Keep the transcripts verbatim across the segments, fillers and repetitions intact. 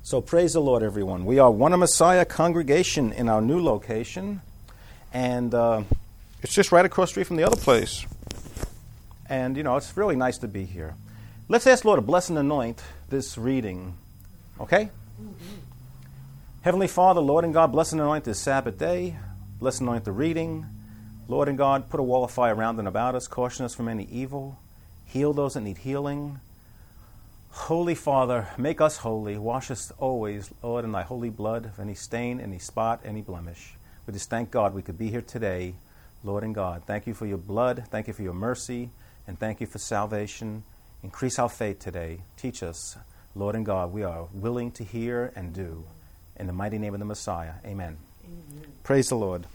So praise the Lord, everyone. We are One Messiah congregation in our new location, and uh, it's just right across the street from the other place. And, you know, it's really nice to be here. Let's ask Lord to bless and anoint this reading, okay? Mm-hmm. Heavenly Father, Lord and God, bless and anoint this Sabbath day. Bless and anoint the reading. Lord and God, put a wall of fire around and about us, caution us from any evil. Heal those that need healing. Holy Father, make us holy. Wash us always, Lord, in thy holy blood of any stain, any spot, any blemish. We just thank God we could be here today, Lord and God. Thank you for your blood. Thank you for your mercy. And thank you for salvation. Increase our faith today. Teach us, Lord and God. We are willing to hear and do. In the mighty name of the Messiah. Amen. Amen. Praise the Lord.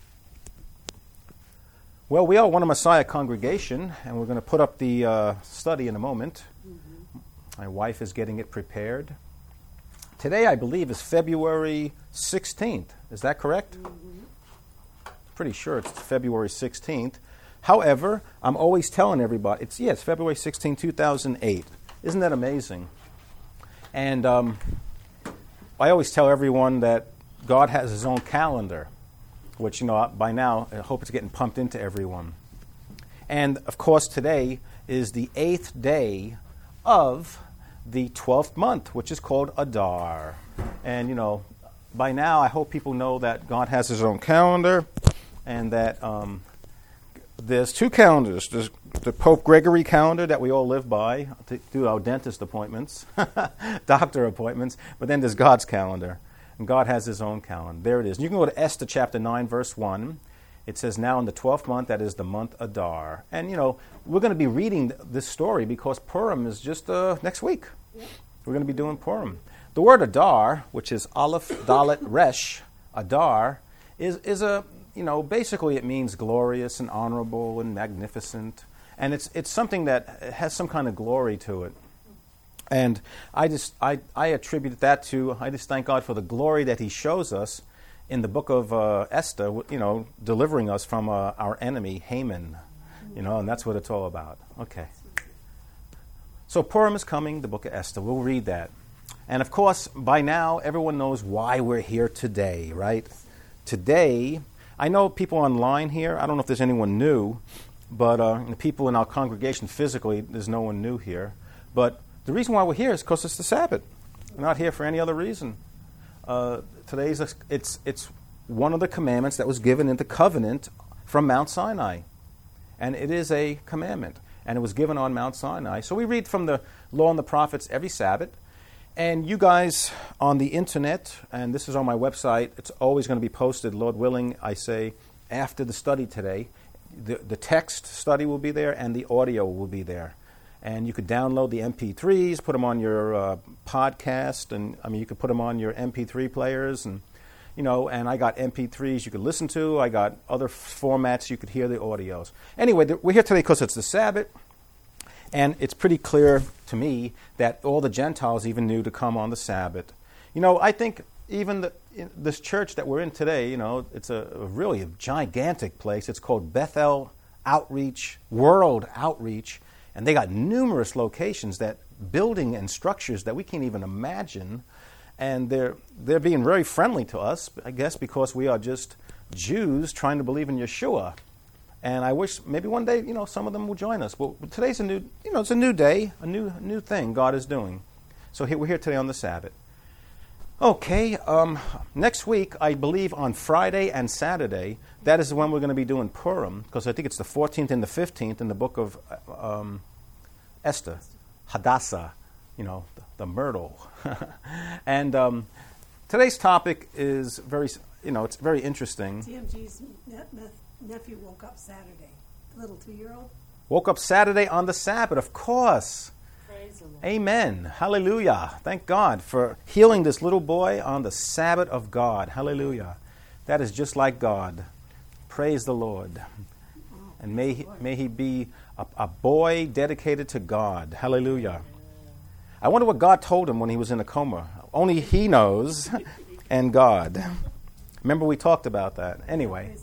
Well, we are One Messiah congregation, and we're going to put up the uh, study in a moment. Mm-hmm. My wife is getting it prepared. Today, I believe, is February sixteenth. Is that correct? Mm-hmm. Pretty sure it's February sixteenth. However, I'm always telling everybody, it's, yeah, it's February sixteenth, two thousand eight. Isn't that amazing? And um, I always tell everyone that God has his own calendar, which, you know, by now, I hope it's getting pumped into everyone. And, of course, today is the eighth day of the twelfth month, which is called Adar. And, you know, by now, I hope people know that God has his own calendar and that um, there's two calendars. There's the Pope Gregory calendar that we all live by to do our dentist appointments, doctor appointments, but then there's God's calendar. And God has his own calendar. There it is. And you can go to Esther chapter nine, verse one. It says, now in the twelfth month, that is the month Adar. And, you know, we're going to be reading this story because Purim is just uh, next week. Yeah. We're going to be doing Purim. The word Adar, which is Aleph, Dalet, Resh, Adar, is, is a, you know, basically it means glorious and honorable and magnificent. And it's it's something that has some kind of glory to it. And I just I, I attribute that to, I just thank God for the glory that he shows us in the book of uh, Esther, you know, delivering us from uh, our enemy, Haman. You know, and that's what it's all about. Okay. So Purim is coming, the book of Esther. We'll read that. And, of course, by now, everyone knows why we're here today, right? Today, I know people online here, I don't know if there's anyone new, but uh, the people in our congregation physically, there's no one new here. But the reason why we're here is because it's the Sabbath. We're not here for any other reason. Uh, today's a, it's it's one of the commandments that was given in the covenant from Mount Sinai, and it is a commandment, and it was given on Mount Sinai. So we read from the Law and the Prophets every Sabbath, and you guys on the internet, and this is on my website. It's always going to be posted, Lord willing. I say after the study today, the the text study will be there, and the audio will be there. And you could download the M P threes, put them on your uh, podcast, and I mean, you could put them on your M P three players, and you know. And I got M P threes you could listen to. I got other f- formats you could hear the audios. Anyway, th- we're here today because it's the Sabbath, and it's pretty clear to me that all the Gentiles even knew to come on the Sabbath. You know, I think even the, this church that we're in today, you know, it's a, a really a gigantic place. It's called Bethel Outreach World Outreach. And they got numerous locations, that building and structures that we can't even imagine. And they're they're being very friendly to us, I guess, because we are just Jews trying to believe in Yeshua. And I wish maybe one day, you know, some of them will join us. Well, today's a new, you know, it's a new day, a new new thing God is doing. So here, we're here today on the Sabbath. Okay, um, next week, I believe on Friday and Saturday, that is when we're going to be doing Purim, because I think it's the fourteenth and the fifteenth in the book of um, Esther, Hadassah, you know, the, the myrtle. And um, today's topic is very, you know, it's very interesting. T M G's ne- ne- nephew woke up Saturday, the little two-year-old. Woke up Saturday on the Sabbath, of course. Amen. Hallelujah. Thank God for healing this little boy on the Sabbath of God. Hallelujah. That is just like God. Praise the Lord. And may he, may he be a, a boy dedicated to God. Hallelujah. I wonder what God told him when he was in a coma. Only he knows and God. Remember we talked about that. Anyway.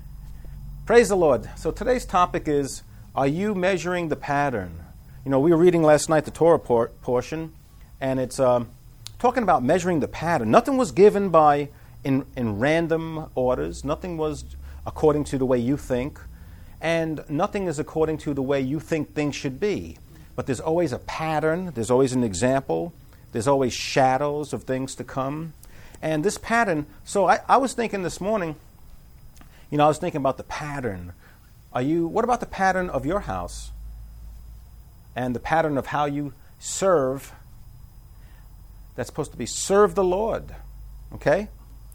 Praise the Lord. So today's topic is, are you measuring the pattern? You know, we were reading last night the Torah por- portion, and it's um, talking about measuring the pattern. Nothing was given by in, in random orders. Nothing was according to the way you think. And nothing is according to the way you think things should be. But there's always a pattern. There's always an example. There's always shadows of things to come. And this pattern, so I, I was thinking this morning, you know, I was thinking about the pattern. Are you, what about the pattern of your house? And the pattern of how you serve? That's supposed to be serve the Lord. Okay?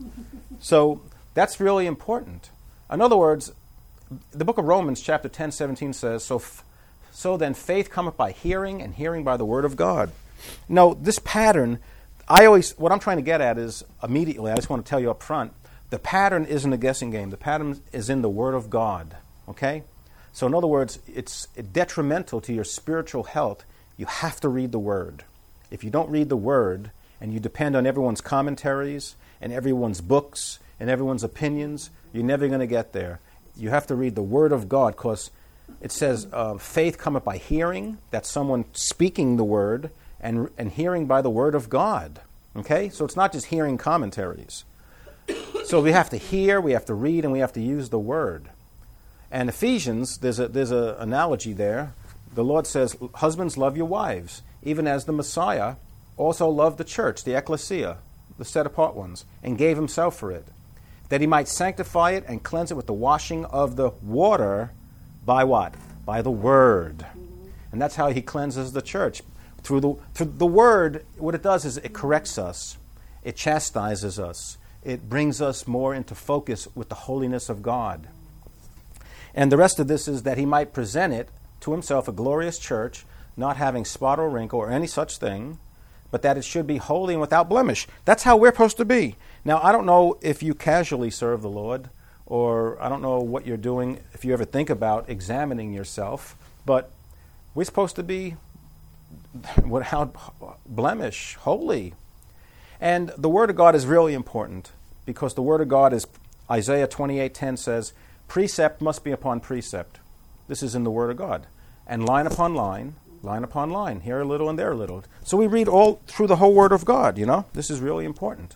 So that's really important. In other words, the book of Romans, chapter ten, seventeen says, so, f- so then faith cometh by hearing, and hearing by the word of God. No, this pattern, I always, what I'm trying to get at is, immediately, I just want to tell you up front, the pattern isn't a guessing game. The pattern is in the word of God. Okay? So in other words, it's detrimental to your spiritual health. You have to read the word. If you don't read the word, and you depend on everyone's commentaries, and everyone's books, and everyone's opinions, you're never going to get there. You have to read the Word of God, because it says uh, faith cometh by hearing. That's someone speaking the Word, and and hearing by the Word of God. Okay? So it's not just hearing commentaries. So we have to hear, we have to read, and we have to use the Word. And Ephesians, there's a there's an analogy there. The Lord says, husbands, love your wives, even as the Messiah also loved the church, the ecclesia, the set-apart ones, and gave himself for it, that he might sanctify it and cleanse it with the washing of the water by what? By the Word. Mm-hmm. And that's how he cleanses the church. Through the, through the Word, what it does is it corrects us. It chastises us. It brings us more into focus with the holiness of God. And the rest of this is that he might present it to himself a glorious church, not having spot or wrinkle or any such thing, but that it should be holy and without blemish. That's how we're supposed to be. Now, I don't know if you casually serve the Lord, or I don't know what you're doing, if you ever think about examining yourself, but we're supposed to be without blemish, holy. And the Word of God is really important, because the Word of God is, Isaiah twenty-eight ten says, precept must be upon precept. This is in the Word of God. And line upon line, line upon line, here a little and there a little. So we read all through the whole Word of God, you know. This is really important.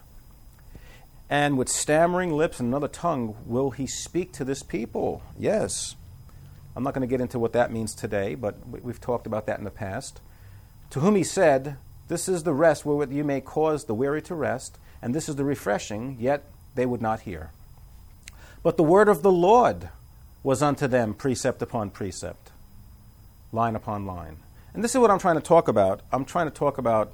And with stammering lips and another tongue will he speak to this people. Yes. I'm not going to get into what that means today, but we've talked about that in the past. To whom he said, this is the rest wherewith you may cause the weary to rest, and this is the refreshing, yet they would not hear. But the word of the Lord was unto them precept upon precept, line upon line. And this is what I'm trying to talk about. I'm trying to talk about,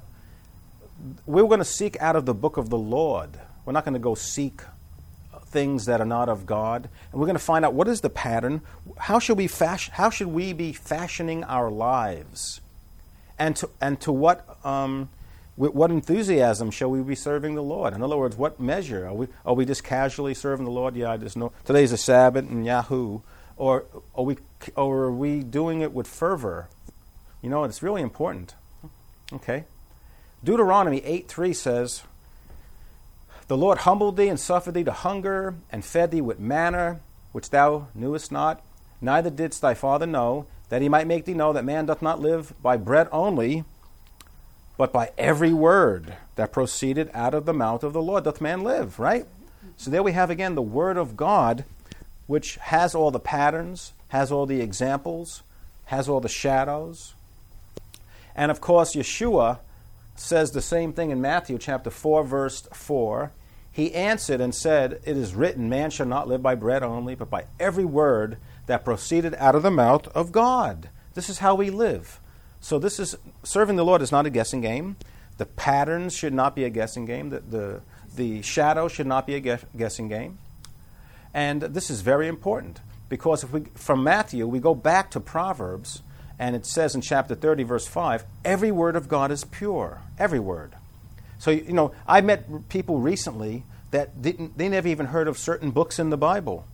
we're going to seek out of the book of the Lord. We're not going to go seek things that are not of God. And we're going to find out what is the pattern. How should we fashion, how should we be fashioning our lives? And to, and to what um, with what enthusiasm shall we be serving the Lord? In other words, what measure? Are we are we just casually serving the Lord? Yeah, I just know today's a Sabbath and Yahoo. Or are we or are we doing it with fervor? You know, it's really important. Okay. Deuteronomy eight three says, the Lord humbled thee and suffered thee to hunger, and fed thee with manna, which thou knewest not, neither didst thy father know, that he might make thee know that man doth not live by bread only, but by every word that proceeded out of the mouth of the Lord doth man live, right? So there we have again the Word of God, which has all the patterns, has all the examples, has all the shadows. And of course, Yeshua says the same thing in Matthew chapter four, verse four. He answered and said, it is written, man shall not live by bread only, but by every word that proceeded out of the mouth of God. This is how we live. So this is, serving the Lord is not a guessing game. The patterns should not be a guessing game. The, the, the shadow should not be a guess, guessing game. And this is very important, because if we, from Matthew, we go back to Proverbs, and it says in chapter thirty, verse five, every word of God is pure. Every word. So, you know, I met people recently that didn't, they never even heard of certain books in the Bible.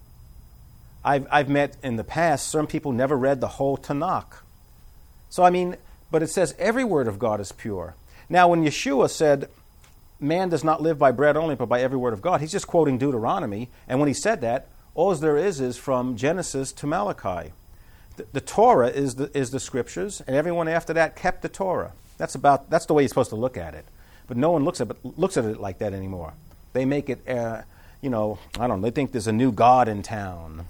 I've, I've met in the past, some people never read the whole Tanakh. So, I mean, but it says every word of God is pure. Now, when Yeshua said, man does not live by bread only, but by every word of God, he's just quoting Deuteronomy. And when he said that, all there is is from Genesis to Malachi. The, the Torah is the, is the scriptures, and everyone after that kept the Torah. That's about, that's the way you're supposed to look at it. but no one looks at it, looks at it like that anymore. They make it, uh, you know, I don't know, they think there's a new God in town.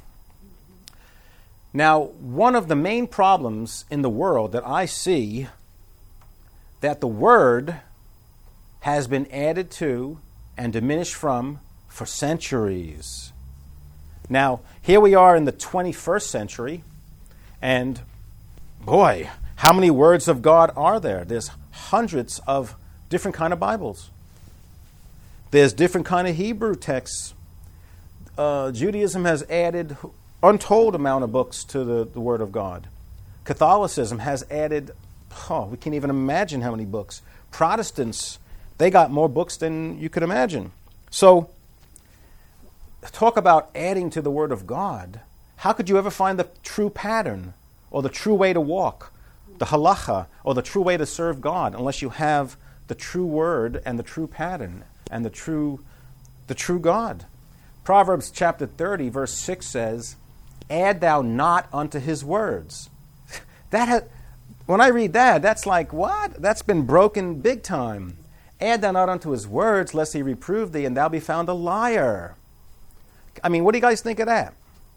Now, one of the main problems in the world that I see, that the Word has been added to and diminished from for centuries. Now, here we are in the twenty-first century, and boy, how many words of God are there? There's hundreds of different kind of Bibles. There's different kind of Hebrew texts. Uh, Judaism has added untold amount of books to the, the Word of God. Catholicism has added, oh, we can't even imagine how many books. Protestants, they got more books than you could imagine. So, talk about adding to the Word of God. How could you ever find the true pattern or the true way to walk, the halacha, or the true way to serve God, unless you have the true Word and the true pattern and the true, the true God? Proverbs chapter thirty, verse six says, "Add thou not unto his words." That has, when I read that, that's like, what? That's been broken big time. "Add thou not unto his words, lest he reprove thee, and thou be found a liar." I mean, what do you guys think of that?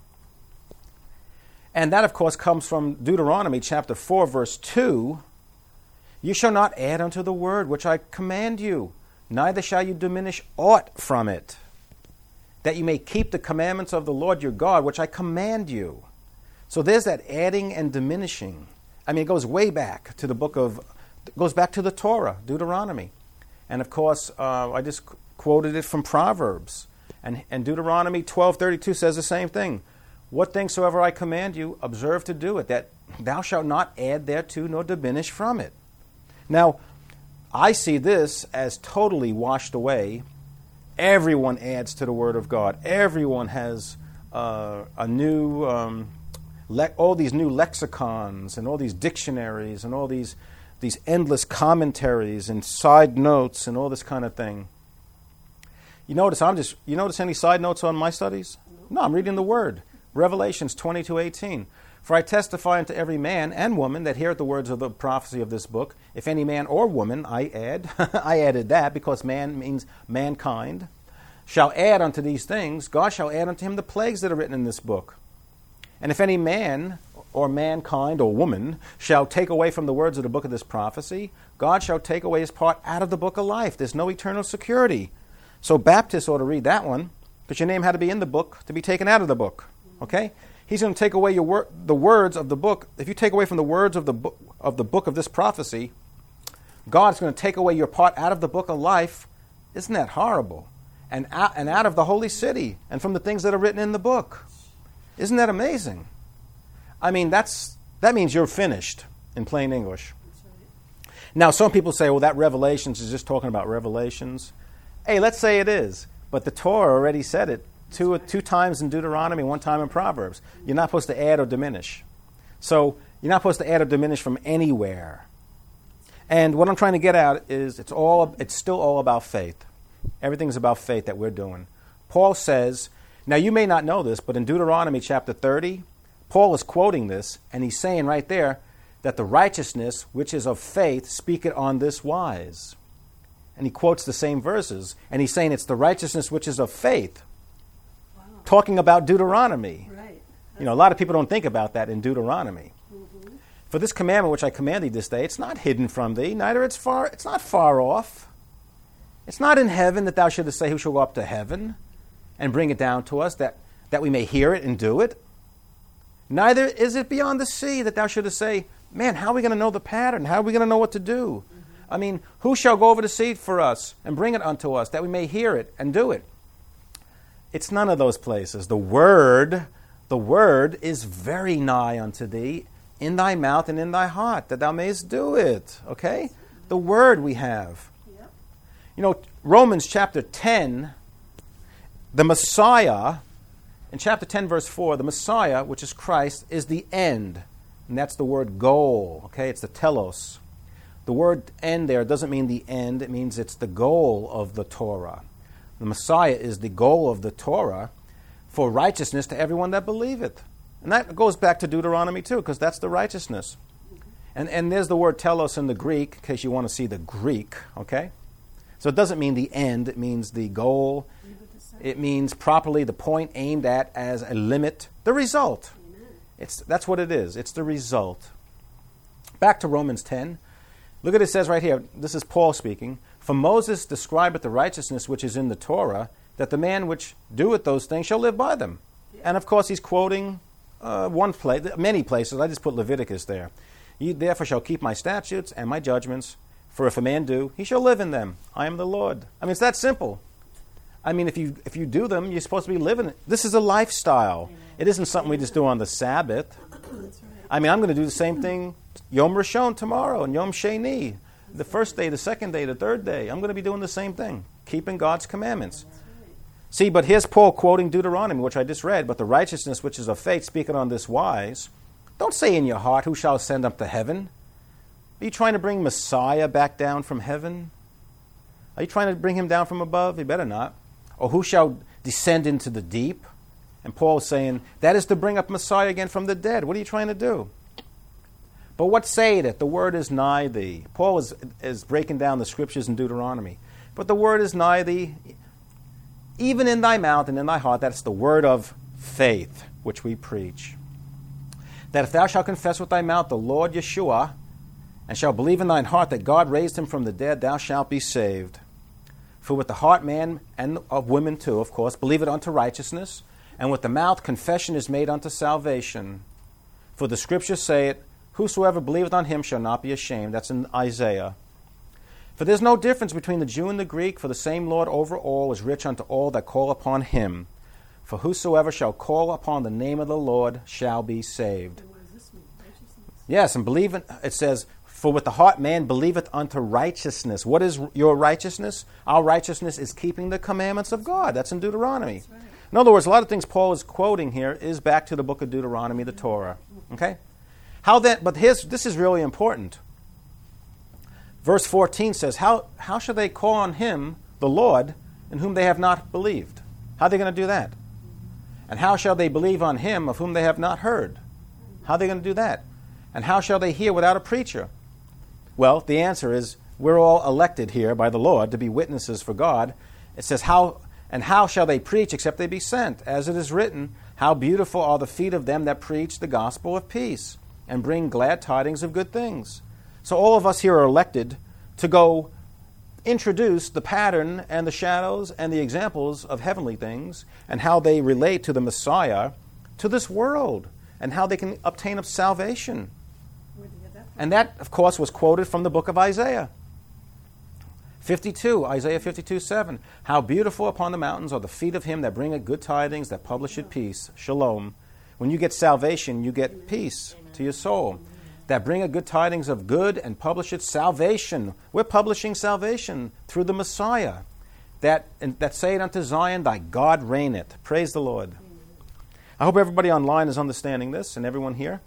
And that, of course, comes from Deuteronomy chapter four, verse two. "You shall not add unto the word which I command you, neither shall you diminish aught from it, that you may keep the commandments of the Lord your God, which I command you." So there's that adding and diminishing. I mean, it goes way back to the book of, it goes back to the Torah, Deuteronomy. And of course, uh, I just qu- quoted it from Proverbs. And, and Deuteronomy twelve thirty-two says the same thing. "What things soever I command you, observe to do it, that thou shalt not add thereto nor diminish from it." Now, I see this as totally washed away. Everyone adds to the Word of God. Everyone has uh, a new, um, le- all these new lexicons and all these dictionaries and all these these endless commentaries and side notes and all this kind of thing. You notice I'm just. You notice any side notes on my studies? No, I'm reading the Word. Revelations twenty-two eighteen. "For I testify unto every man and woman that heareth the words of the prophecy of this book. If any man or woman," I add, I added that because man means mankind, "shall add unto these things, God shall add unto him the plagues that are written in this book. And if any man or mankind or woman shall take away from the words of the book of this prophecy, God shall take away his part out of the book of life." There's no eternal security. So Baptists ought to read that one, because your name had to be in the book to be taken out of the book. Okay? He's going to take away your wor- the words of the book. If you take away from the words of the book of the book of this prophecy, God's going to take away your part out of the book of life. Isn't that horrible? And out, and out of the holy city, and from the things that are written in the book. Isn't that amazing? I mean, that's that means you're finished, in plain English. Now, some people say, well, that Revelations is just talking about Revelations. Hey, let's say it is. But the Torah already said it two, two times in Deuteronomy, one time in Proverbs. You're not supposed to add or diminish. So you're not supposed to add or diminish from anywhere. And what I'm trying to get at is it's all it's still all about faith. Everything's about faith that we're doing. Paul says, now you may not know this, but in Deuteronomy chapter thirty, Paul is quoting this, and he's saying right there that the righteousness which is of faith speaketh on this wise. And he quotes the same verses, and he's saying it's the righteousness which is of faith. Wow. Talking about Deuteronomy. Right. You know, a lot of people don't think about that in Deuteronomy. Mm-hmm. For this commandment which I command thee this day, it's not hidden from thee, neither it's far, it's not far off. It's not in heaven that thou shouldest say, who shall go up to heaven and bring it down to us, that, that we may hear it and do it. Neither is it beyond the sea that thou shouldest say, man, how are we going to know the pattern? How are we going to know what to do? Mm-hmm. I mean, who shall go over the sea for us and bring it unto us, that we may hear it and do it? It's none of those places. The word, the word is very nigh unto thee, in thy mouth and in thy heart, that thou mayest do it. Okay? The word we have. Yep. You know, Romans chapter ten, the Messiah, in chapter ten, verse four, the Messiah, which is Christ, is the end. And that's the word goal. Okay? It's the telos. The word end there doesn't mean the end. It means it's the goal of the Torah. The Messiah is the goal of the Torah for righteousness to everyone that believeth. And that goes back to Deuteronomy too, because that's the righteousness. And and there's the word telos in the Greek, in case you want to see the Greek, okay? So it doesn't mean the end. It means the goal. It means properly the point aimed at as a limit. The result. It's that's what it is. It's the result. Back to Romans ten. Look at it says right here. This is Paul speaking. For Moses describeth the righteousness which is in the Torah, that the man which doeth those things shall live by them. And of course he's quoting uh, one place, many places. I just put Leviticus there. Ye therefore shall keep my statutes and my judgments, for if a man do, he shall live in them. I am the Lord. I mean, it's that simple. I mean, if you if you do them, you're supposed to be living it. This is a lifestyle. It isn't something we just do on the Sabbath. I mean, I'm going to do the same thing Yom Rishon tomorrow and Yom Sheni. The first day, the second day, the third day. I'm going to be doing the same thing, keeping God's commandments. See, but here's Paul quoting Deuteronomy, which I just read. But the righteousness which is of faith, speaking on this wise, don't say in your heart, who shall ascend up to heaven? Are you trying to bring Messiah back down from heaven? Are you trying to bring him down from above? You better not. Or who shall descend into the deep? And Paul is saying, that is to bring up Messiah again from the dead. What are you trying to do? But what say it? The word is nigh thee. Paul is, is breaking down the scriptures in Deuteronomy. But the word is nigh thee, even in thy mouth and in thy heart. That's the word of faith, which we preach. That if thou shalt confess with thy mouth the Lord Yeshua, and shalt believe in thine heart that God raised him from the dead, thou shalt be saved. For with the heart man, and of women too, of course, believe it unto righteousness, and with the mouth confession is made unto salvation. For the scriptures say it, whosoever believeth on him shall not be ashamed. That's in Isaiah. For there's no difference between the Jew and the Greek, for the same Lord over all is rich unto all that call upon him. For whosoever shall call upon the name of the Lord shall be saved. And what does this mean? Righteousness? Yes, and believe it, it says, for with the heart man believeth unto righteousness. What is your righteousness? Our righteousness is keeping the commandments of God. That's in Deuteronomy. That's right. In other words, a lot of things Paul is quoting here is back to the book of Deuteronomy, the Torah. Okay? How then, but here's, this is really important. Verse fourteen says, How, how shall they call on him, the Lord, in whom they have not believed? How are they going to do that? And how shall they believe on him of whom they have not heard? How are they going to do that? And how shall they hear without a preacher? Well, the answer is, we're all elected here by the Lord to be witnesses for God. It says, how and how shall they preach except they be sent? As it is written, how beautiful are the feet of them that preach the gospel of peace and bring glad tidings of good things. So all of us here are elected to go introduce the pattern and the shadows and the examples of heavenly things and how they relate to the Messiah to this world and how they can obtain of salvation. Where did you get that from? And that, of course, was quoted from the book of Isaiah. fifty-two, Isaiah fifty-two, seven. How beautiful upon the mountains are the feet of him that bringeth good tidings, that publisheth peace. Shalom. When you get salvation, you get Amen. Peace Amen. To your soul. Amen. That bringeth good tidings of good and publisheth salvation. We're publishing salvation through the Messiah. That, and, that say it unto Zion, thy God reigneth. Praise the Lord. Amen. I hope everybody online is understanding this and everyone here.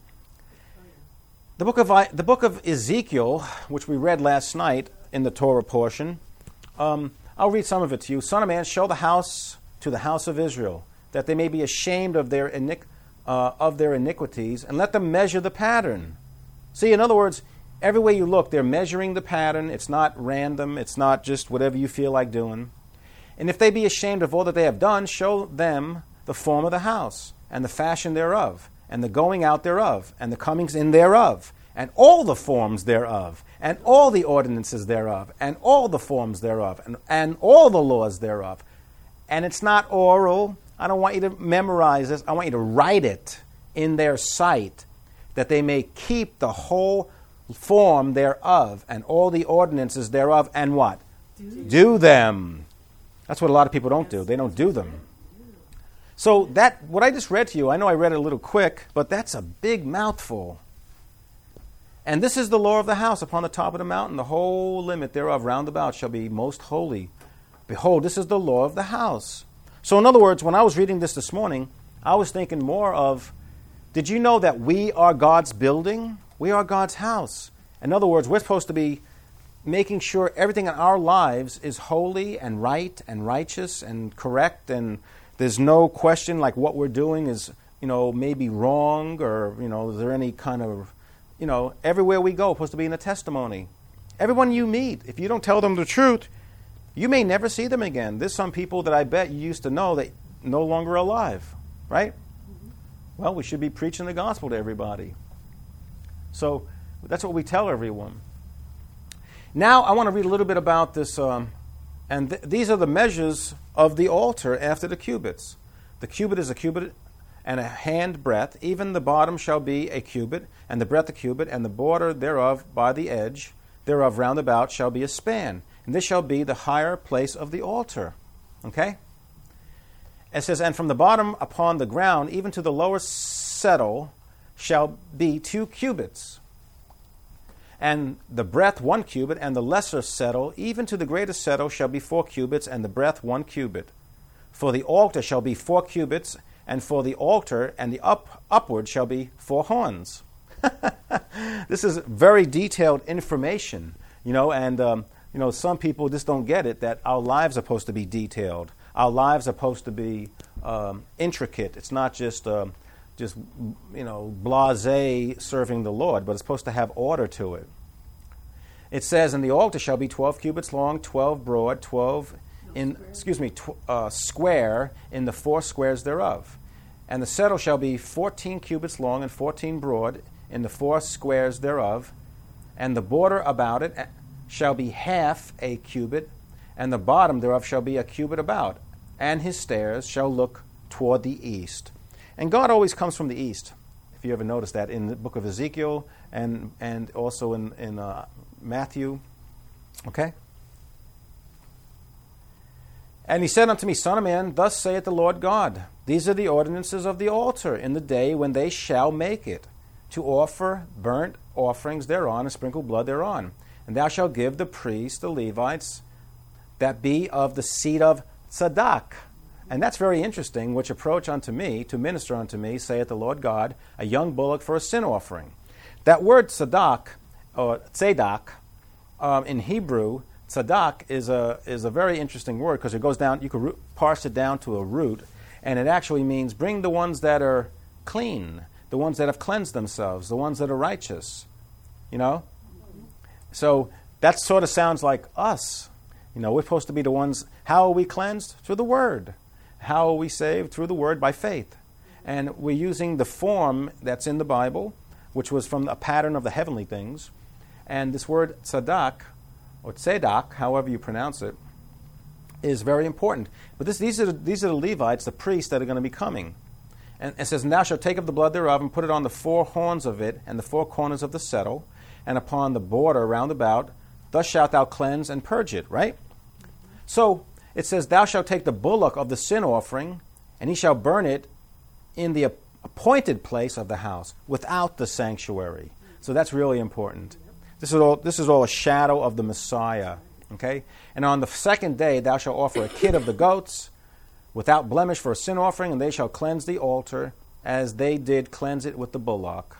The book of the book of Ezekiel, which we read last night in the Torah portion, um, I'll read some of it to you. Son of man, show the house to the house of Israel, that they may be ashamed of their iniqu- uh, of their iniquities, and let them measure the pattern. See, in other words, everywhere you look, they're measuring the pattern. It's not random. It's not just whatever you feel like doing. And if they be ashamed of all that they have done, show them the form of the house, and the fashion thereof, and the going out thereof, and the comings in thereof, and all the forms thereof, and all the ordinances thereof, and all the forms thereof, and, and all the laws thereof. And it's not oral. I don't want you to memorize this. I want you to write it in their sight, that they may keep the whole form thereof, and all the ordinances thereof, and what? Do, do them. That's what a lot of people don't do. They don't do them. So that, what I just read to you, I know I read it a little quick, but that's a big mouthful. And this is the law of the house upon the top of the mountain. The whole limit thereof round about shall be most holy. Behold, this is the law of the house. So in other words, when I was reading this this morning, I was thinking more of, did you know that we are God's building? We are God's house. In other words, we're supposed to be making sure everything in our lives is holy and right and righteous and correct, and there's no question like what we're doing is, you know, maybe wrong, or, you know, is there any kind of, you know, everywhere we go, we're supposed to be in a testimony. Everyone you meet, if you don't tell them the truth, You may never see them again. There's some people that I bet you used to know that no longer alive, right? Mm-hmm. Well, we should be preaching the gospel to everybody. So that's what we tell everyone. Now I want to read a little bit about this, um, and th- these are the measures of the altar after the cubits. The cubit is a cubit and a hand breadth. Even the bottom shall be a cubit, and the breadth a cubit, and the border thereof by the edge thereof round about shall be a span. And this shall be the higher place of the altar. Okay? It says, and from the bottom upon the ground, even to the lower settle, shall be two cubits. And the breadth one cubit, and the lesser settle, even to the greater settle, shall be four cubits, and the breadth one cubit. For the altar shall be four cubits, and for the altar and the up upward shall be four horns. This is very detailed information, you know, and um, you know, some people just don't get it, that our lives are supposed to be detailed. Our lives are supposed to be um, intricate. It's not just um, just you know blasé serving the Lord, but it's supposed to have order to it. It says, and the altar shall be twelve cubits long, twelve broad, twelve in excuse me tw- uh, square in the four squares thereof. And the settle shall be fourteen cubits long and fourteen broad in the four squares thereof. And the border about it shall be half a cubit, and the bottom thereof shall be a cubit about. And his stairs shall look toward the east. And God always comes from the east, if you ever notice that, in the book of Ezekiel and and also in, in uh, Matthew. Okay? And he said unto me, Son of man, thus saith the Lord God, these are the ordinances of the altar in the day when they shall make it, to offer burnt offerings thereon and sprinkle blood thereon. And thou shalt give the priests, the Levites, that be of the seed of Tzadok. And that's very interesting, which approach unto me, to minister unto me, saith the Lord God, a young bullock for a sin offering. That word Tzadok, or Tzedak, um, in Hebrew, Tzadok is a is a very interesting word, because it goes down, you could root, parse it down to a root, and it actually means bring the ones that are clean, the ones that have cleansed themselves, the ones that are righteous, you know? So that sort of sounds like us. You know, we're supposed to be the ones. How are we cleansed? Through the Word. How are we saved? Through the Word, by faith. And we're using the form that's in the Bible, which was from a pattern of the heavenly things. And this word tzedak, or tzedak, however you pronounce it, is very important. But this, these, are the, these are the Levites, the priests that are going to be coming. And it says, and thou shalt take of the blood thereof, and put it on the four horns of it, and the four corners of the settle, and upon the border round about. Thus shalt thou cleanse and purge it, right? So it says, thou shalt take the bullock of the sin offering, and he shall burn it in the appointed place of the house, without the sanctuary. So that's really important. This is all, this is all a shadow of the Messiah. Okay? And on the second day thou shalt offer a kid of the goats, without blemish, for a sin offering, and they shall cleanse the altar, as they did cleanse it with the bullock.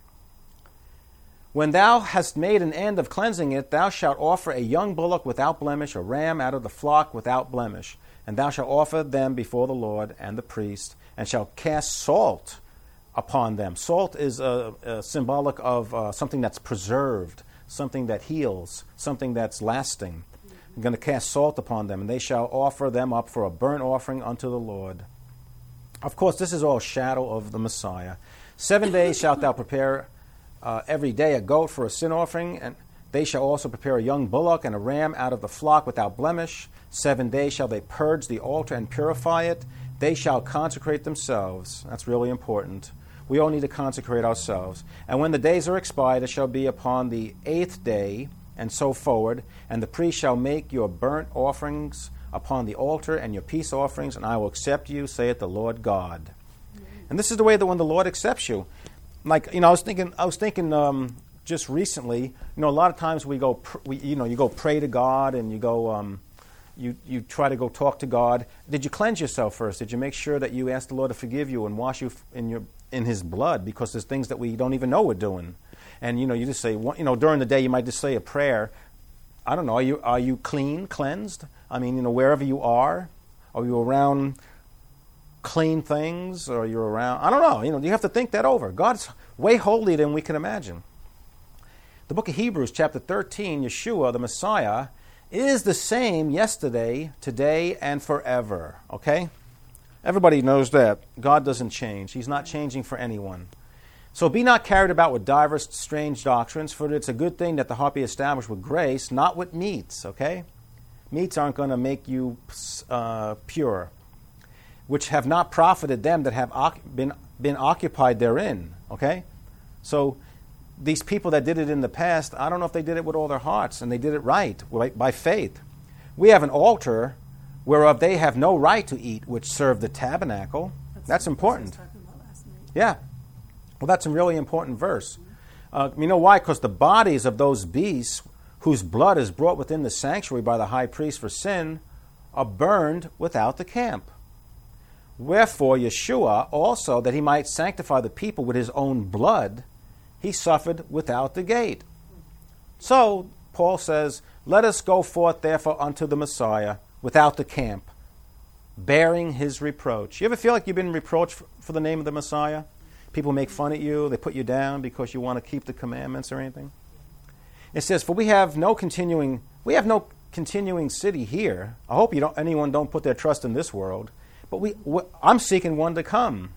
When thou hast made an end of cleansing it, thou shalt offer a young bullock without blemish, a ram out of the flock without blemish. And thou shalt offer them before the Lord and the priest, and shalt cast salt upon them. Salt is a, a symbolic of uh, something that's preserved, something that heals, something that's lasting. I'm going to cast salt upon them, and they shall offer them up for a burnt offering unto the Lord. Of course, this is all a shadow of the Messiah. Seven days shalt thou prepare uh, every day a goat for a sin offering, and they shall also prepare a young bullock and a ram out of the flock without blemish. Seven days shall they purge the altar and purify it. They shall consecrate themselves. That's really important. We all need to consecrate ourselves. And when the days are expired, it shall be upon the eighth day, and so forward. And the priest shall make your burnt offerings upon the altar and your peace offerings, and I will accept you, saith the Lord God. Mm-hmm. And this is the way that when the Lord accepts you, like you know, I was thinking, I was thinking um, just recently, you know, a lot of times we go, pr- we, you know, you go pray to God, and you go, um, you you try to go talk to God. Did you cleanse yourself first? Did you make sure that you asked the Lord to forgive you and wash you in your in His blood? Because there's things that we don't even know we're doing. And, you know, you just say, you know, during the day you might just say a prayer. I don't know, are you are you clean, cleansed? I mean, you know, wherever you are, are you around clean things? Or are you around, I don't know, you know, you have to think that over. God's way holier than we can imagine. The book of Hebrews, chapter thirteen, Yeshua, the Messiah, is the same yesterday, today, and forever. Okay? Everybody knows that. God doesn't change. He's not changing for anyone. So be not carried about with divers strange doctrines, for it's a good thing that the heart be established with grace, not with meats. Okay? Meats aren't going to make you uh, pure, which have not profited them that have been, been occupied therein. Okay? So these people that did it in the past, I don't know if they did it with all their hearts, and they did it right, right by faith. We have an altar whereof they have no right to eat, which serve the tabernacle. That's, that's important. Yeah. Well, that's a really important verse. Uh, you know why? Because the bodies of those beasts whose blood is brought within the sanctuary by the high priest for sin are burned without the camp. Wherefore Yeshua also, that he might sanctify the people with his own blood, he suffered without the gate. So, Paul says, let us go forth therefore unto the Messiah without the camp, bearing his reproach. You ever feel like you've been reproached for, for the name of the Messiah? People make fun at you, they put you down because you want to keep the commandments or anything. It says, for we have no continuing, we have no continuing city here. I hope you don't, anyone don't put their trust in this world. But we, I'm seeking one to come.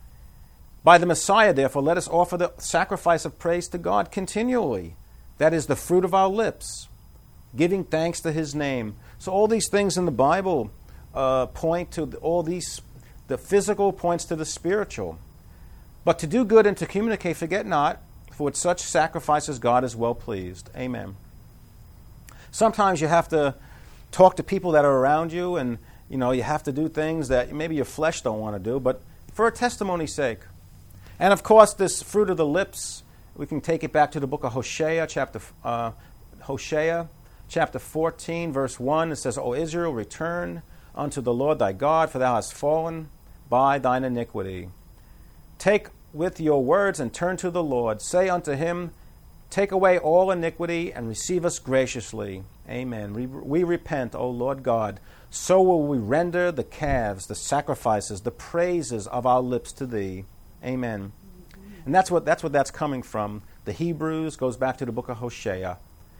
By the Messiah, therefore, let us offer the sacrifice of praise to God continually. That is the fruit of our lips, giving thanks to his name. So all these things in the Bible uh, point to all these, the physical points to the spiritual. But to do good and to communicate, forget not, for with such sacrifices God is well pleased. Amen. Sometimes you have to talk to people that are around you, and you know you have to do things that maybe your flesh don't want to do, but for a testimony's sake. And of course, this fruit of the lips, we can take it back to the book of Hosea, chapter uh, Hosea, chapter fourteen, verse one. It says, O Israel, return unto the Lord thy God, for thou hast fallen by thine iniquity. Take with your words and turn to the Lord. Say unto him, take away all iniquity and receive us graciously. Amen. We, we repent, O Lord God. So will we render the calves, the sacrifices, the praises of our lips to thee. Amen. Mm-hmm. And that's what that's what that's coming from. The Hebrews goes back to the book of Hosea.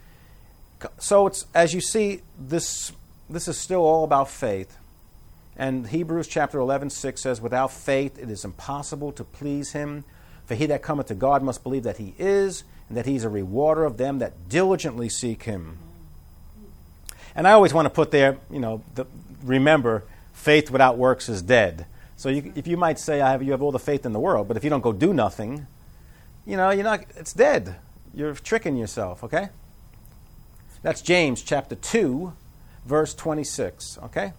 So it's, as you see, this this is still all about faith. And Hebrews chapter eleven, six says, without faith it is impossible to please him. For he that cometh to God must believe that he is, and that he's a rewarder of them that diligently seek him. And I always want to put there, you know, the, remember, faith without works is dead. So you, if you might say, I have, you have all the faith in the world, but if you don't go do nothing, you know, you're not, it's dead. You're tricking yourself, okay? That's James chapter two, verse twenty-six, okay?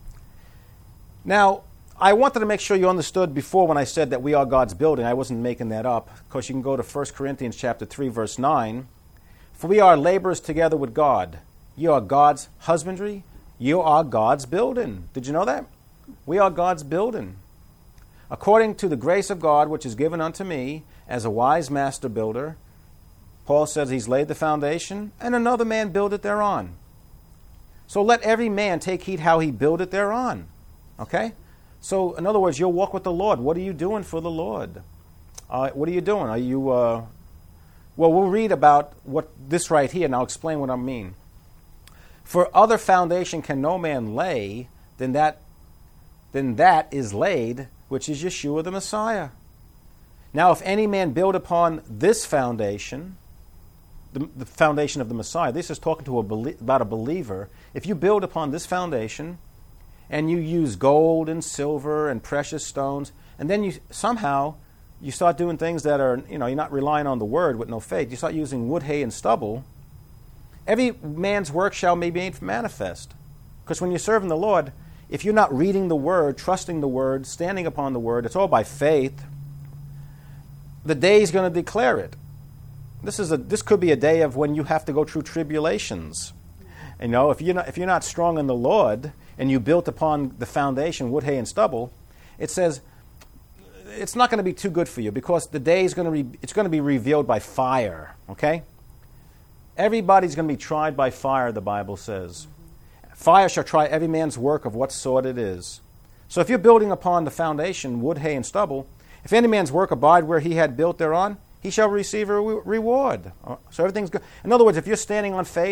Now, I wanted to make sure you understood before when I said that we are God's building. I wasn't making that up, because you can go to First Corinthians chapter three, verse nine. For we are laborers together with God. You are God's husbandry. You are God's building. Did you know that? We are God's building. According to the grace of God, which is given unto me as a wise master builder, Paul says he's laid the foundation, and another man buildeth thereon. So let every man take heed how he buildeth thereon. Okay? So, in other words, you'll walk with the Lord. What are you doing for the Lord? Uh, what are you doing? Are you, uh, well, we'll read about what this right here, and I'll explain what I mean. For other foundation can no man lay than that, than that is laid, which is Yeshua the Messiah. Now, if any man build upon this foundation, the, the foundation of the Messiah, this is talking to a belie- about a believer. If you build upon this foundation, and you use gold and silver and precious stones, and then you somehow you start doing things that are, you know, you're not relying on the word with no faith. You start using wood, hay, and stubble. Every man's work shall be made manifest. Because when you're serving the Lord, if you're not reading the word, trusting the word, standing upon the word, it's all by faith, the day is going to declare it. This is a this could be a day of when you have to go through tribulations. You know, if you're not if you're not strong in the Lord and you built upon the foundation, wood, hay, and stubble, it says it's not going to be too good for you, because the day is going to re, it's going to be revealed by fire. Okay, everybody's going to be tried by fire. The Bible says, fire shall try every man's work of what sort it is. So if you're building upon the foundation, wood, hay, and stubble, if any man's work abide where he had built thereon, he shall receive a re- reward. So everything's good. In other words, if you're standing on faith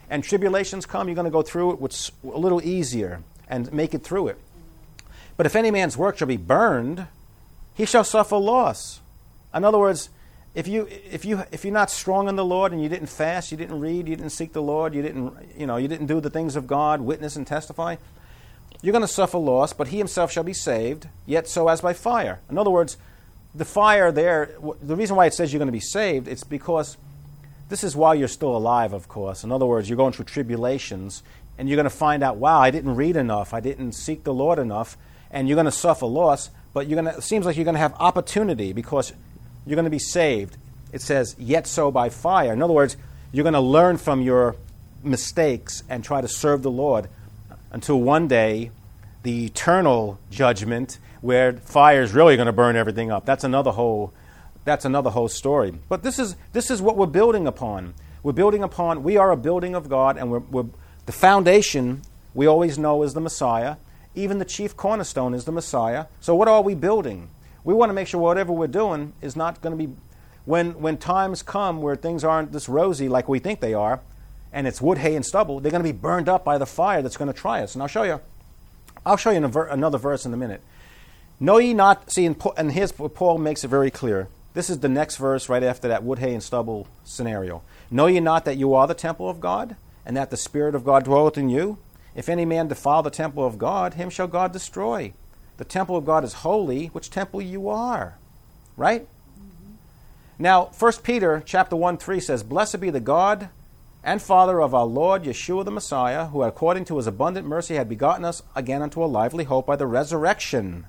And tribulations come, you're going to go through it with a little easier and make it through it. But if any man's work shall be burned, he shall suffer loss. In other words, if you if you if you're not strong in the Lord and you didn't fast, you didn't read, you didn't seek the Lord, you didn't you know you didn't do the things of God, witness and testify, you're going to suffer loss. But he himself shall be saved, yet so as by fire. In other words, the fire there. The reason why it says you're going to be saved, it's because this is while you're still alive, of course. In other words, you're going through tribulations, and you're going to find out, wow, I didn't read enough, I didn't seek the Lord enough, and you're going to suffer loss. But you're going to. It seems like you're going to have opportunity because you're going to be saved. It says, yet so by fire. In other words, you're going to learn from your mistakes and try to serve the Lord until one day, the eternal judgment, where fire is really going to burn everything up. That's another whole, that's another whole story. But this is this is what we're building upon. We're building upon. We are a building of God, and we're, we're the foundation. We always know is the Messiah. Even the chief cornerstone is the Messiah. So what are we building? We want to make sure whatever we're doing is not going to be, when when times come where things aren't this rosy like we think they are, and it's wood, hay, and stubble, they're going to be burned up by the fire that's going to try us. And I'll show you, I'll show you another verse in a minute. Know ye not, see, and here's Paul makes it very clear. This is the next verse right after that wood, hay, and stubble scenario. Know ye not that you are the temple of God, and that the Spirit of God dwelleth in you? If any man defile the temple of God, him shall God destroy. The temple of God is holy, which temple you are. Right? Mm-hmm. Now, First Peter chapter one three says, Blessed be the God and Father of our Lord Yeshua the Messiah, who according to his abundant mercy had begotten us again unto a lively hope by the resurrection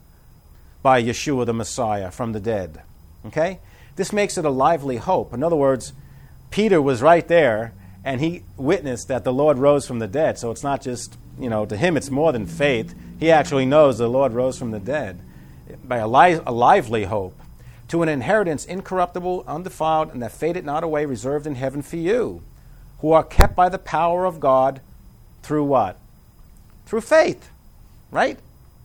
by Yeshua the Messiah from the dead. Okay? This makes it a lively hope. In other words, Peter was right there, and he witnessed that the Lord rose from the dead. So it's not just, you know, to him it's more than faith. He actually knows the Lord rose from the dead by a, li- a lively hope. To an inheritance incorruptible, undefiled, and that fadeth not away, reserved in heaven for you, who are kept by the power of God through what? Through faith, right?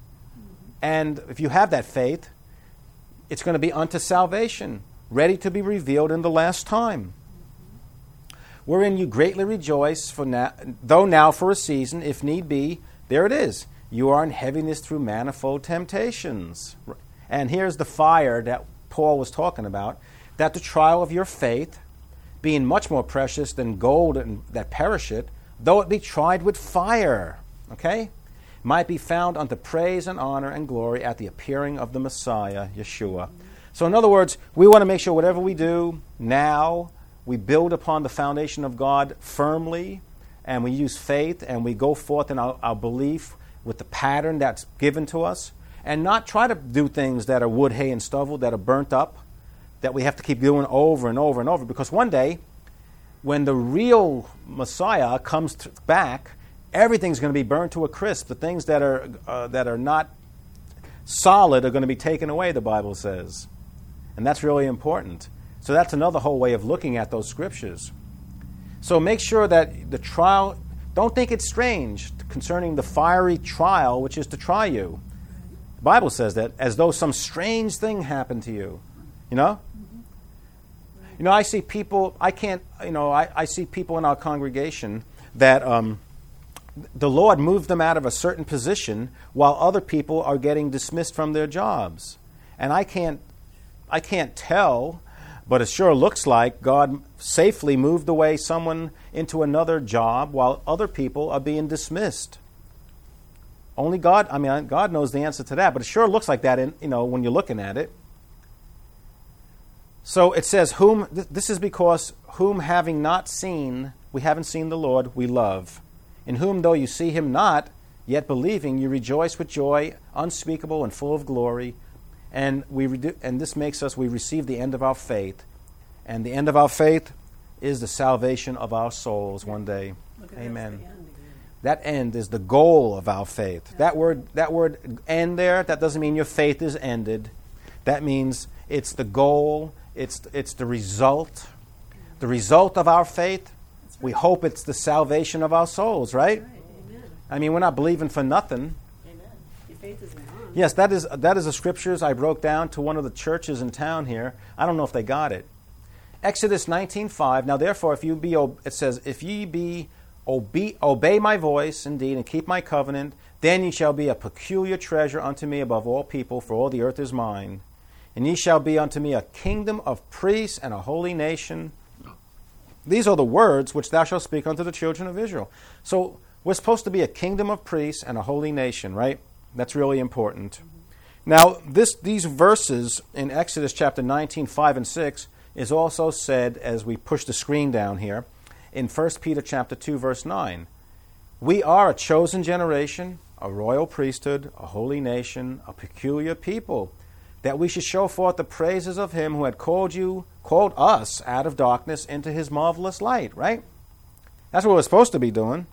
And if you have that faith, it's going to be unto salvation, ready to be revealed in the last time. Wherein you greatly rejoice, for now, though now for a season, if need be, there it is. You are in heaviness through manifold temptations. And here's the fire that Paul was talking about, that the trial of your faith, being much more precious than gold and, that perisheth, though it be tried with fire, okay, might be found unto praise and honor and glory at the appearing of the Messiah, Yeshua. So in other words, we want to make sure whatever we do now, we build upon the foundation of God firmly, and we use faith, and we go forth in our, our belief with the pattern that's given to us, and not try to do things that are wood, hay, and stubble, that are burnt up, that we have to keep doing over and over and over. Because one day, when the real Messiah comes to, back, everything's going to be burned to a crisp. The things that are uh, that are not solid are going to be taken away, the Bible says. And that's really important. So that's another whole way of looking at those scriptures. So make sure that the trial, don't think it's strange concerning the fiery trial which is to try you. The Bible says that as though some strange thing happened to you. You know? You know, I see people, I can't, you know, I, I see people in our congregation that um, the Lord moved them out of a certain position while other people are getting dismissed from their jobs. And I can't, I can't tell, but it sure looks like God safely moved away someone into another job while other people are being dismissed. Only God, I mean, God knows the answer to that, but it sure looks like that, in, you know, when you're looking at it. So it says, "Whom?" Th- this is because whom having not seen, we haven't seen the Lord, we love. In whom, though you see him not, yet believing, you rejoice with joy unspeakable and full of glory. And we redu- and this makes us, we receive the end of our faith. And the end of our faith is the salvation of our souls one day. Amen. That end is the goal of our faith. Yeah. That word, that word end there, that doesn't mean your faith is ended. That means it's the goal, it's it's the result. The result of our faith, right. We hope it's the salvation of our souls, right? Right. Amen. I mean, we're not believing for nothing. Amen. Your faith is in God. Yes, that is that is the scriptures I broke down to one of the churches in town here. I don't know if they got it. Exodus nineteen five. Now therefore, if you be, it says, if ye be Obey, obey my voice, indeed, and keep my covenant. Then ye shall be a peculiar treasure unto me above all people, for all the earth is mine. And ye shall be unto me a kingdom of priests and a holy nation. These are the words which thou shalt speak unto the children of Israel. So we're supposed to be a kingdom of priests and a holy nation, right? That's really important. Mm-hmm. Now, this, these verses in Exodus chapter nineteen, five and six is also said, as we push the screen down here, in First Peter chapter two, verse nine. We are a chosen generation, a royal priesthood, a holy nation, a peculiar people, that we should show forth the praises of him who had called you, called us out of darkness into his marvelous light, right? That's what we're supposed to be doing.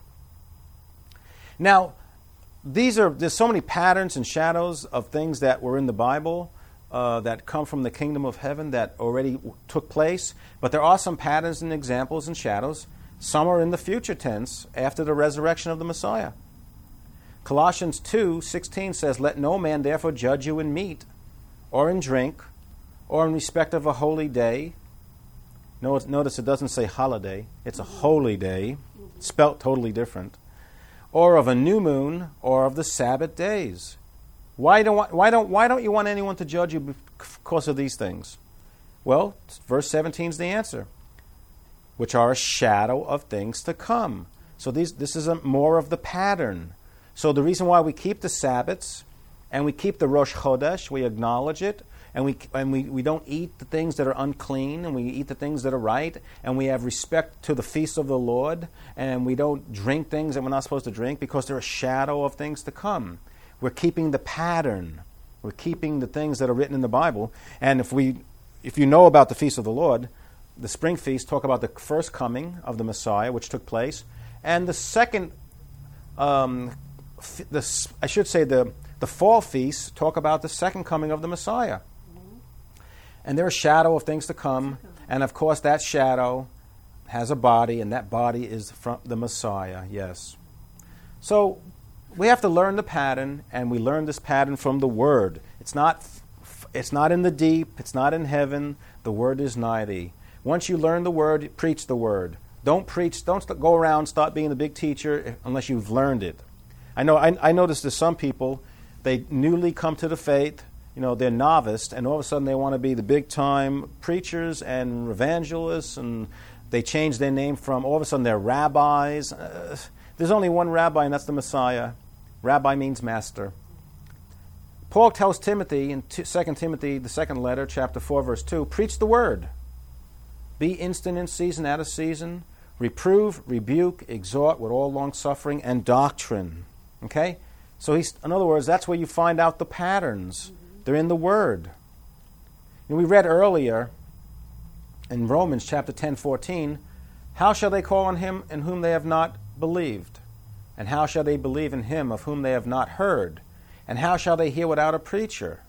Now, these are there's so many patterns and shadows of things that were in the Bible uh, that come from the kingdom of heaven that already w- took place, but there are some patterns and examples and shadows. Some are in the future tense after the resurrection of the Messiah. Colossians two sixteen says, "Let no man therefore judge you in meat, or in drink, or in respect of a holy day." Notice it doesn't say holiday. It's a holy day, spelt totally different. Or of a new moon, or of the Sabbath days. Why don't, why don't, why don't you want anyone to judge you because of these things? Well, verse seventeen is the answer. Which are a shadow of things to come. So these, this is a, more of the pattern. So the reason why we keep the Sabbaths, and we keep the Rosh Chodesh, we acknowledge it, and we and we, we don't eat the things that are unclean, and we eat the things that are right, and we have respect to the feast of the Lord, and we don't drink things that we're not supposed to drink because they're a shadow of things to come. We're keeping the pattern. We're keeping the things that are written in the Bible. And if we, if you know about the feast of the Lord, the spring feast talk about the first coming of the Messiah, which took place, and the second, um, f- the, I should say the the fall feasts talk about the second coming of the Messiah. And they're a shadow of things to come. And of course, that shadow has a body, and that body is from the Messiah, yes. So we have to learn the pattern, and we learn this pattern from the Word. It's not, it's not in the deep. It's not in heaven. The Word is nigh thee. Once you learn the Word, preach the Word. Don't preach. Don't go around start being the big teacher unless you've learned it. I know. I, I noticed there's some people, they newly come to the faith. You know, they're novice, and all of a sudden they want to be the big-time preachers and evangelists, and they change their name from, all of a sudden they're rabbis. Uh, there's only one rabbi, and that's the Messiah. Rabbi means master. Paul tells Timothy in Second Timothy, the second letter, chapter four, verse two, preach the word. Be instant in season, out of season. Reprove, rebuke, exhort with all long-suffering and doctrine. Okay? So he's, in other words, that's where you find out the patterns. They're in the Word. And we read earlier in Romans chapter ten, fourteen, how shall they call on him in whom they have not believed? And how shall they believe in him of whom they have not heard? And how shall they hear without a preacher?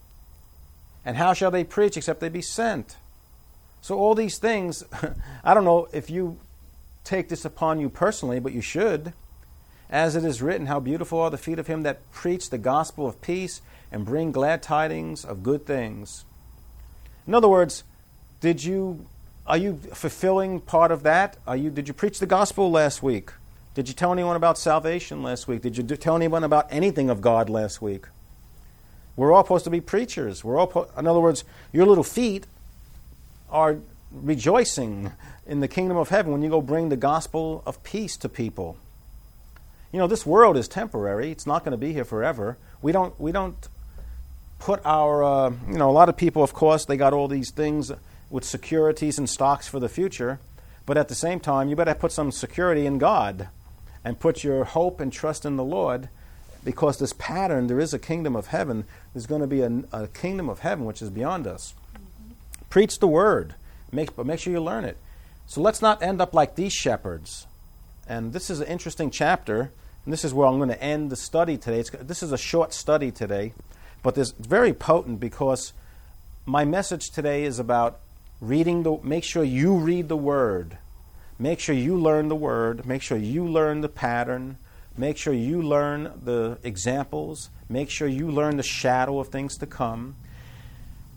And how shall they preach except they be sent? So all these things, I don't know if you take this upon you personally, but you should. As it is written, how beautiful are the feet of him that preach the gospel of peace and bring glad tidings of good things. In other words, did you are you fulfilling part of that? Are you did you preach the gospel last week? Did you tell anyone about salvation last week? Did you do, tell anyone about anything of God last week? We're all supposed to be preachers. We're all po- in other words, your little feet are rejoicing in the kingdom of heaven when you go bring the gospel of peace to people. You know, this world is temporary. It's not going to be here forever. We don't we don't put our, uh, you know, a lot of people, of course, they got all these things with securities and stocks for the future. But at the same time, you better put some security in God and put your hope and trust in the Lord, because this pattern, there is a kingdom of heaven. There's going to be a, a kingdom of heaven which is beyond us. Mm-hmm. Preach the word, make, but make sure you learn it. So let's not end up like these shepherds. And this is an interesting chapter, and this is where I'm going to end the study today. It's, this is a short study today, but it's very potent, because my message today is about reading the, make sure you read the Word. Make sure you learn the Word. Make sure you learn the pattern. Make sure you learn the examples. Make sure you learn the shadow of things to come.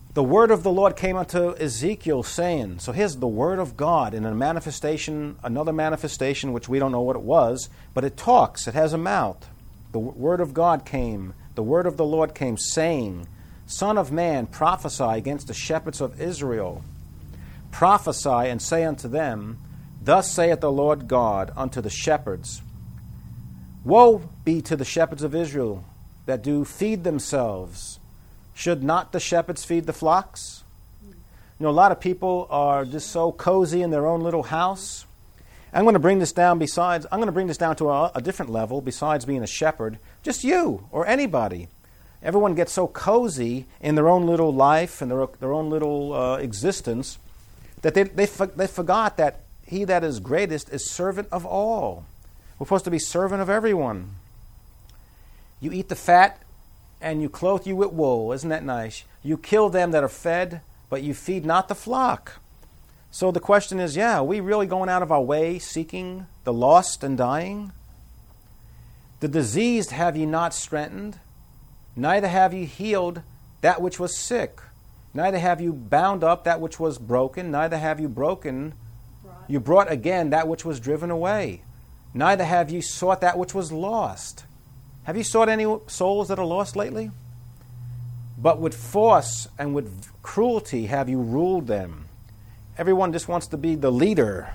the word of the Lord came unto Ezekiel, saying, so here's the word of God in a manifestation, another manifestation, which we don't know what it was, but it talks, it has a mouth. The word of God came, the word of the Lord came, saying, Son of man, prophesy against the shepherds of Israel. Prophesy and say unto them, Thus saith the Lord God unto the shepherds, Woe be to the shepherds of Israel that do feed themselves. Should not the shepherds feed the flocks? You know, a lot of people are just so cozy in their own little house. I'm going to bring this down besides, I'm going to bring this down to a, a different level besides being a shepherd. Just you or anybody. Everyone gets so cozy in their own little life and their, their own little uh, existence that they, they, they forgot that he that is greatest is servant of all. We're supposed to be servant of everyone. You eat the fat and you clothe you with wool. Isn't that nice? You kill them that are fed, but you feed not the flock. So the question is, yeah, are we really going out of our way seeking the lost and dying? The diseased have ye not strengthened, neither have ye healed that which was sick. Neither have you bound up that which was broken, neither have you broken, brought. you brought again that which was driven away. Neither have ye sought that which was lost. Have you sought any souls that are lost lately? But with force and with cruelty have you ruled them. Everyone just wants to be the leader.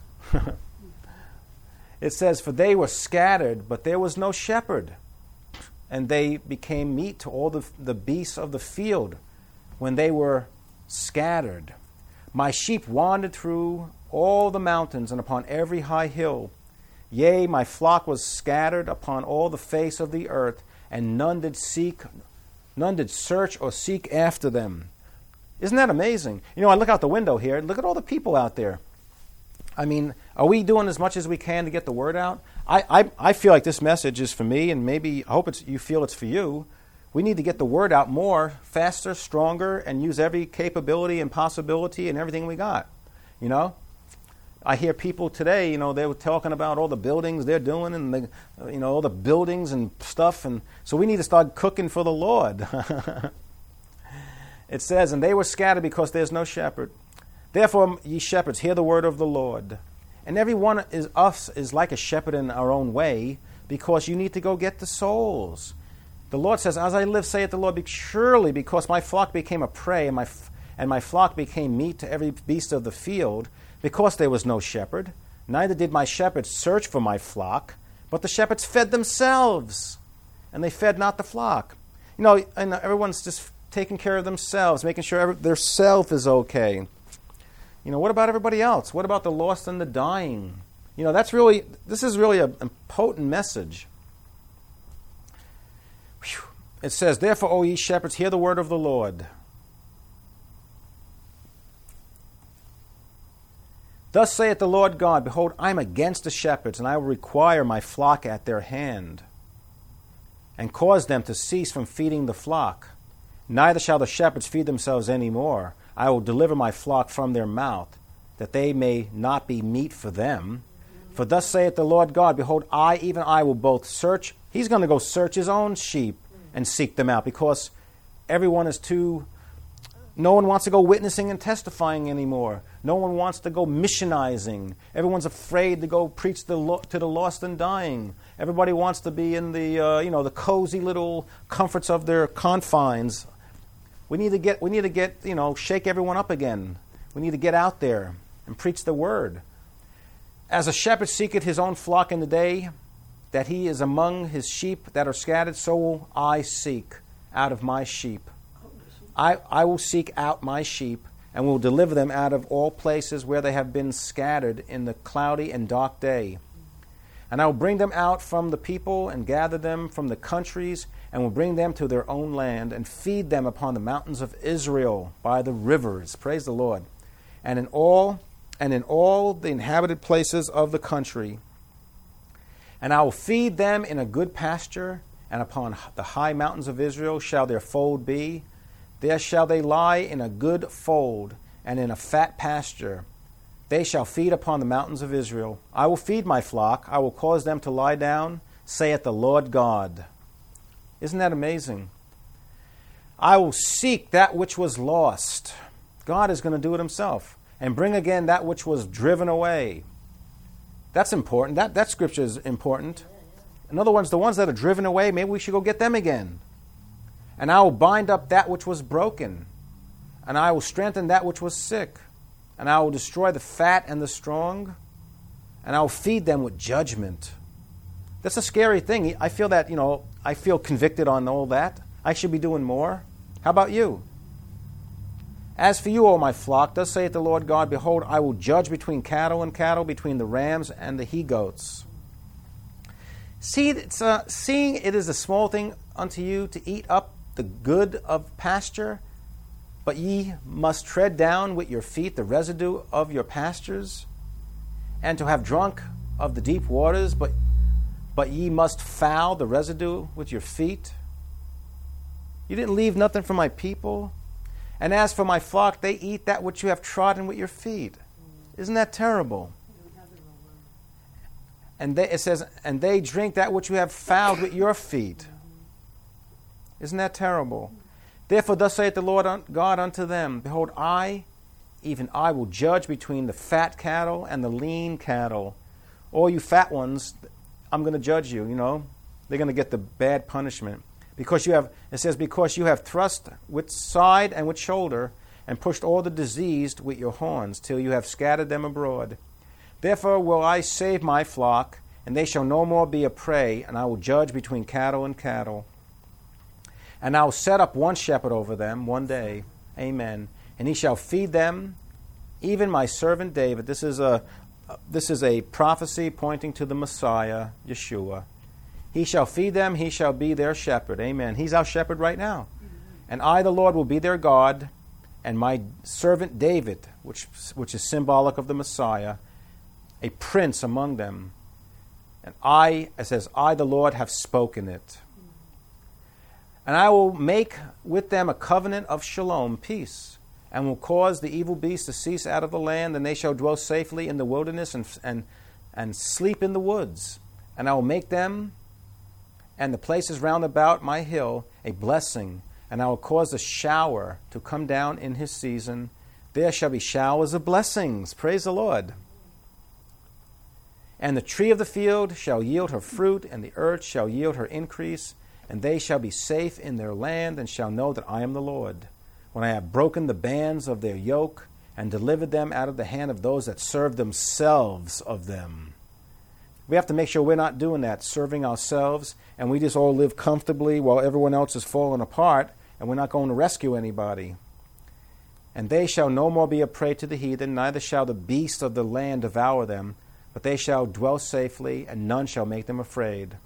It says, For they were scattered, but there was no shepherd. And they became meat to all the, the beasts of the field when they were scattered. My sheep wandered through all the mountains and upon every high hill. Yea, my flock was scattered upon all the face of the earth, and none did seek, none did search or seek after them. Isn't that amazing? You know, I look out the window here, look at all the people out there. I mean, are we doing as much as we can to get the word out? I, I, I feel like this message is for me, and maybe I hope it's, you feel it's for you. We need to get the word out more, faster, stronger, and use every capability and possibility and everything we got. You know? I hear people today, you know, they were talking about all the buildings they're doing and, the, you know, all the buildings and stuff. And so we need to start cooking for the Lord. It says, And they were scattered because there's no shepherd. Therefore, ye shepherds, hear the word of the Lord. And every one of us is like a shepherd in our own way, because you need to go get the souls. The Lord says, As I live, saith the Lord, surely because my flock became a prey, and my, and my flock became meat to every beast of the field, because there was no shepherd, neither did my shepherds search for my flock, but the shepherds fed themselves, and they fed not the flock. You know, and everyone's just taking care of themselves, making sure every, their self is okay. You know, what about everybody else? What about the lost and the dying? You know, that's really, this is really a, a potent message. Whew. It says, Therefore, O ye shepherds, hear the word of the Lord. Thus saith the Lord God, Behold, I am against the shepherds, and I will require my flock at their hand, and cause them to cease from feeding the flock. Neither shall the shepherds feed themselves any more. I will deliver my flock from their mouth, that they may not be meat for them. For thus saith the Lord God, Behold, I, even I, will both search. He's going to go search his own sheep and seek them out, because everyone is too... No one wants to go witnessing and testifying anymore. No one wants to go missionizing. Everyone's afraid to go preach the lo- to the lost and dying. Everybody wants to be in the uh, you know the cozy little comforts of their confines. We need to get we need to get you know shake everyone up again. We need to get out there and preach the word. As a shepherd seeketh his own flock in the day that he is among his sheep that are scattered, so will I seek out of my sheep. I, I will seek out my sheep and will deliver them out of all places where they have been scattered in the cloudy and dark day. And I will bring them out from the people and gather them from the countries and will bring them to their own land and feed them upon the mountains of Israel by the rivers. Praise the Lord. And in all and in all the inhabited places of the country. And I will feed them in a good pasture, and upon the high mountains of Israel shall their fold be. There shall they lie in a good fold, and in a fat pasture. They shall feed upon the mountains of Israel. I will feed my flock. I will cause them to lie down, saith the Lord God. Isn't that amazing? I will seek that which was lost. God is going to do it himself. And bring again that which was driven away. That's important. That, that scripture is important. In other words, the ones that are driven away, maybe we should go get them again. And I will bind up that which was broken. And I will strengthen that which was sick. And I will destroy the fat and the strong. And I will feed them with judgment. That's a scary thing. I feel that, you know, I feel convicted on all that. I should be doing more. How about you? As for you, O my flock, thus saith the Lord God, behold, I will judge between cattle and cattle, between the rams and the he-goats. See, it's a, seeing it is a small thing unto you to eat up the good of pasture, but ye must tread down with your feet the residue of your pastures, and to have drunk of the deep waters, but, but ye must foul the residue with your feet. You didn't leave nothing for my people. And as for my flock, they eat that which you have trodden with your feet. Isn't that terrible? And they, it says, and they drink that which you have fouled with your feet. Isn't that terrible? Therefore thus saith the Lord God unto them, behold, I, even I, will judge between the fat cattle and the lean cattle. All you fat ones, I'm going to judge you, you know. They're going to get the bad punishment. Because you have, it says, because you have thrust with side and with shoulder, and pushed all the diseased with your horns, till you have scattered them abroad. Therefore will I save my flock, and they shall no more be a prey, and I will judge between cattle and cattle. And I will set up one shepherd over them one day. Amen. And he shall feed them, even my servant David. This is a, this is a prophecy pointing to the Messiah, Yeshua. He shall feed them, he shall be their shepherd. Amen. He's our shepherd right now. And I, the Lord, will be their God, and my servant David, which, which is symbolic of the Messiah, a prince among them. And I, it says, I, the Lord, have spoken it. And I will make with them a covenant of shalom, peace, and will cause the evil beast to cease out of the land, and they shall dwell safely in the wilderness and, and, and sleep in the woods. And I will make them and the places round about my hill a blessing, and I will cause a shower to come down in his season. There shall be showers of blessings. Praise the Lord. And the tree of the field shall yield her fruit, and the earth shall yield her increase, and they shall be safe in their land, and shall know that I am the Lord, when I have broken the bands of their yoke, and delivered them out of the hand of those that serve themselves of them. We have to make sure we're not doing that, serving ourselves, and we just all live comfortably while everyone else is falling apart, and we're not going to rescue anybody. And they shall no more be a prey to the heathen, neither shall the beasts of the land devour them, but they shall dwell safely, and none shall make them afraid.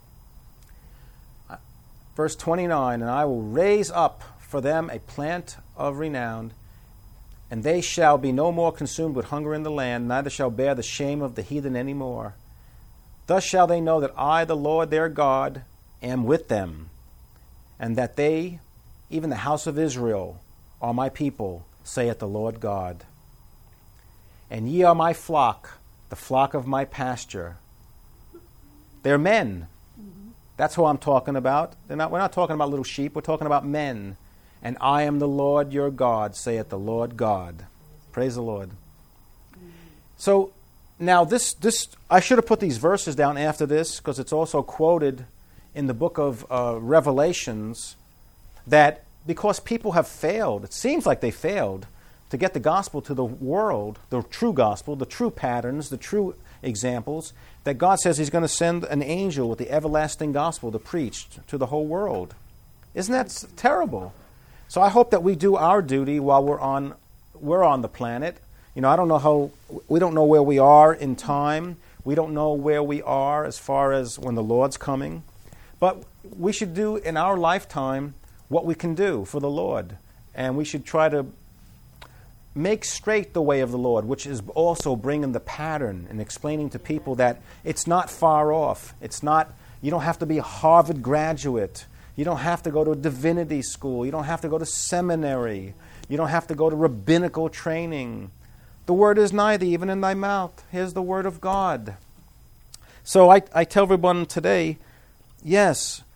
Verse twenty-nine, and I will raise up for them a plant of renown, and they shall be no more consumed with hunger in the land, neither shall bear the shame of the heathen any more. Thus shall they know that I, the Lord their God, am with them, and that they, even the house of Israel, are my people, saith the Lord God. And ye are my flock, the flock of my pasture. They're men. Mm-hmm. That's who I'm talking about. They're not, we're not talking about little sheep. We're talking about men. And I am the Lord your God, saith the Lord God. Praise the Lord. Mm-hmm. So, now, this, this I should have put these verses down after this, because it's also quoted in the book of uh, Revelations, that because people have failed, it seems like they failed, to get the gospel to the world, the true gospel, the true patterns, the true examples, that God says he's going to send an angel with the everlasting gospel to preach to the whole world. Isn't that terrible? So I hope that we do our duty while we're on, we're on the planet. You know, I don't know how, we don't know where we are in time. We don't know where we are as far as when the Lord's coming. But we should do in our lifetime what we can do for the Lord. And we should try to make straight the way of the Lord, which is also bringing the pattern and explaining to people that it's not far off. It's not, you don't have to be a Harvard graduate. You don't have to go to a divinity school. You don't have to go to seminary. You don't have to go to rabbinical training. The word is nigh thee, even in thy mouth. Here's the word of God. So I, I tell everyone today, yes,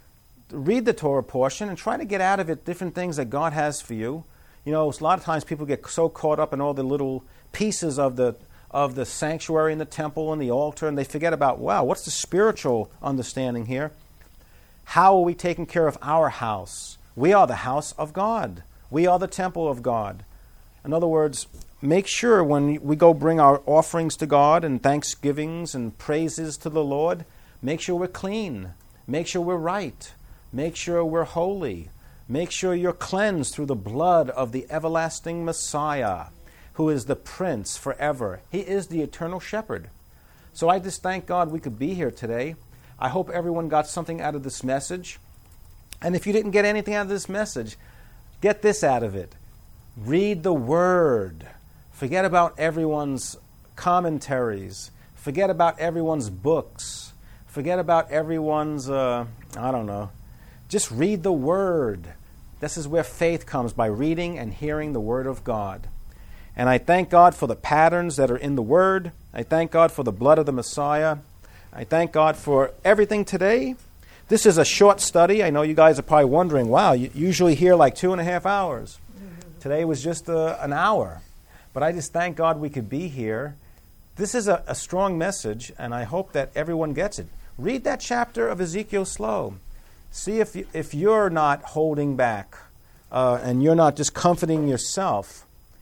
read the Torah portion and try to get out of it different things that God has for you. You know, a lot of times people get so caught up in all the little pieces of the of the sanctuary and the temple and the altar, and they forget about, wow, what's the spiritual understanding here? How are we taking care of our house? We are the house of God. We are the temple of God. In other words, make sure when we go bring our offerings to God and thanksgivings and praises to the Lord, make sure we're clean. Make sure we're right. Make sure we're holy. Make sure you're cleansed through the blood of the everlasting Messiah, who is the Prince forever. He is the eternal shepherd. So I just thank God we could be here today. I hope everyone got something out of this message. And if you didn't get anything out of this message, get this out of it. Read the Word. Forget about everyone's commentaries. Forget about everyone's books. Forget about everyone's, uh, I don't know. Just read the Word. This is where faith comes, by reading and hearing the Word of God. And I thank God for the patterns that are in the Word. I thank God for the blood of the Messiah. I thank God for everything today. This is a short study. I know you guys are probably wondering, wow, you usually hear like two and a half hours. Mm-hmm. Today was just uh, an hour. But I just thank God we could be here. This is a, a strong message, and I hope that everyone gets it. Read that chapter of Ezekiel slow. See if, you, if you're not holding back uh, and you're not just comforting yourself.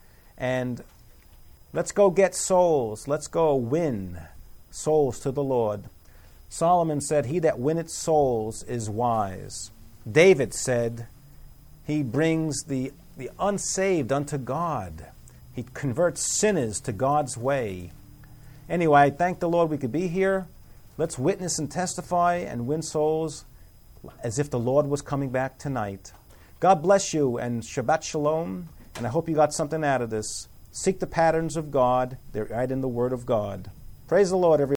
And let's go get souls. Let's go win souls to the Lord. Solomon said, he that winneth souls is wise. David said, he brings the, the unsaved unto God. He converts sinners to God's way. Anyway, I thank the Lord we could be here. Let's witness and testify and win souls as if the Lord was coming back tonight. God bless you and Shabbat Shalom. And I hope you got something out of this. Seek the patterns of God. They're right in the Word of God. Praise the Lord, everyone.